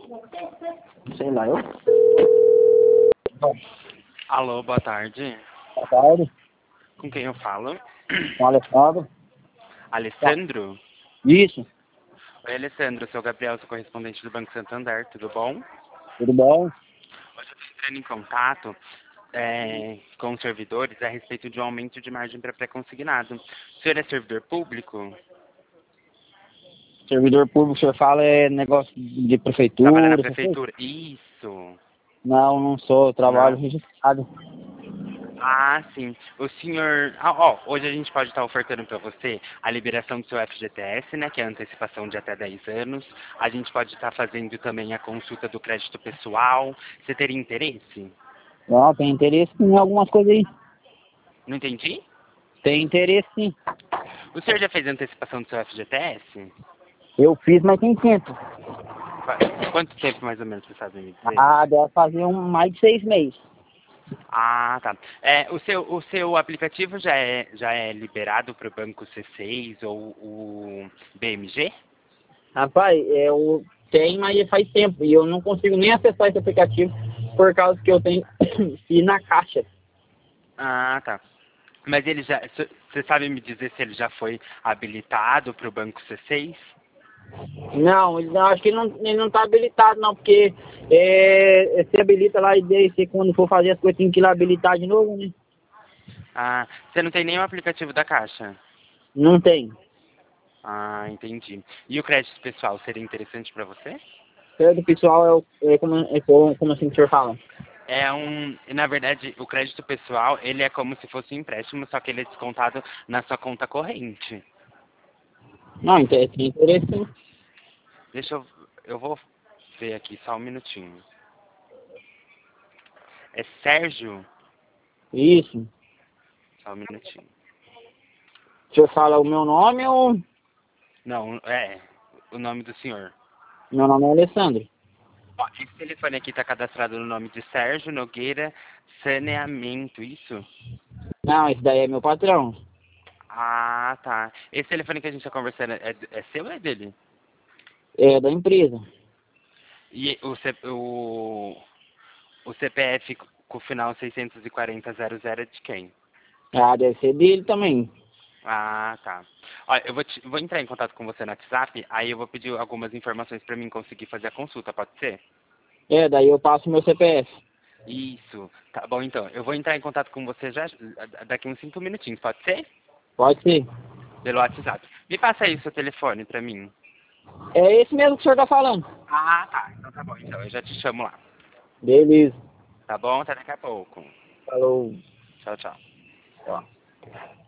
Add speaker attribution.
Speaker 1: Sei lá, eu.
Speaker 2: Alô, boa tarde.
Speaker 1: Boa tarde,
Speaker 2: Com quem eu falo?
Speaker 1: com o Alessandro.
Speaker 2: Alessandro?
Speaker 1: Isso,
Speaker 2: Oi, Alessandro, sou o Gabriel, sou correspondente do Banco Santander, tudo bom?
Speaker 1: tudo bom?
Speaker 2: Hoje eu estou entrando em contato com os servidores a respeito de um aumento de margem para pré-consignado. O senhor é servidor público?
Speaker 1: Servidor público, o senhor fala é negócio de
Speaker 2: Trabalha na
Speaker 1: prefeitura, essas coisas?
Speaker 2: prefeitura? Isso.
Speaker 1: Não, não sou, eu trabalho
Speaker 2: Não?
Speaker 1: registrado.
Speaker 2: Ah, sim. O senhor... ó, hoje a gente pode estar ofertando para você a liberação do seu FGTS, né, que é a antecipação de até 10 anos. A gente pode estar fazendo também a consulta do crédito pessoal. Você teria interesse?
Speaker 1: Não, tem interesse em algumas coisas aí.
Speaker 2: Não entendi?
Speaker 1: Tem interesse sim.
Speaker 2: O senhor já fez a antecipação do seu FGTS?
Speaker 1: Eu fiz, mas tem tempo.
Speaker 2: Quanto tempo mais ou menos você sabe me dizer?
Speaker 1: Ah, deve fazer mais de 6 meses.
Speaker 2: Ah, tá. O seu aplicativo já é liberado para o Banco C6 ou o BMG?
Speaker 1: Rapaz, eu tenho, mas faz tempo. E eu não consigo nem acessar esse aplicativo por causa que eu tenho que ir na caixa.
Speaker 2: Ah, tá. Mas ele já. Você sabe me dizer se ele já foi habilitado para o Banco C6?
Speaker 1: Não, acho que ele não tá habilitado não, porque se habilita lá e daí você, quando for fazer as coisas tem que ir lá habilitar de novo, né?
Speaker 2: Ah, você não tem nenhum aplicativo da Caixa?
Speaker 1: Não tem.
Speaker 2: Ah, entendi. E o crédito pessoal seria interessante para você?
Speaker 1: Crédito pessoal como assim que o senhor fala?
Speaker 2: Na verdade, o crédito pessoal, ele é como se fosse um empréstimo, só que ele é descontado na sua conta corrente.
Speaker 1: Não, tem interesse sim.
Speaker 2: Eu vou ver aqui só um minutinho. É Sérgio?
Speaker 1: Isso.
Speaker 2: Só um minutinho.
Speaker 1: O senhor fala o meu nome ou...
Speaker 2: Não, o nome do senhor.
Speaker 1: Meu nome é Alessandro.
Speaker 2: Ó, esse telefone aqui está cadastrado no nome de Sérgio Nogueira Saneamento, isso?
Speaker 1: Não, esse daí é meu patrão.
Speaker 2: Ah, tá. Esse telefone que a gente está conversando é seu ou é dele?
Speaker 1: É da empresa.
Speaker 2: E o CPF com o final 64000 é de quem?
Speaker 1: Ah, deve ser dele também.
Speaker 2: Ah, tá. Olha, vou entrar em contato com você no WhatsApp, aí eu vou pedir algumas informações para mim conseguir fazer a consulta, pode ser?
Speaker 1: Daí eu passo meu CPF.
Speaker 2: Isso. Tá bom, então. Eu vou entrar em contato com você já daqui uns 5 minutinhos, pode ser?
Speaker 1: Pode ser.
Speaker 2: Pelo WhatsApp. Me passa aí o seu telefone pra mim.
Speaker 1: É esse mesmo que o senhor tá falando.
Speaker 2: Ah, tá. Então tá bom. Então eu já te chamo lá.
Speaker 1: Beleza.
Speaker 2: Tá bom? Até daqui a pouco.
Speaker 1: Falou.
Speaker 2: Tchau, tchau.
Speaker 1: Tchau.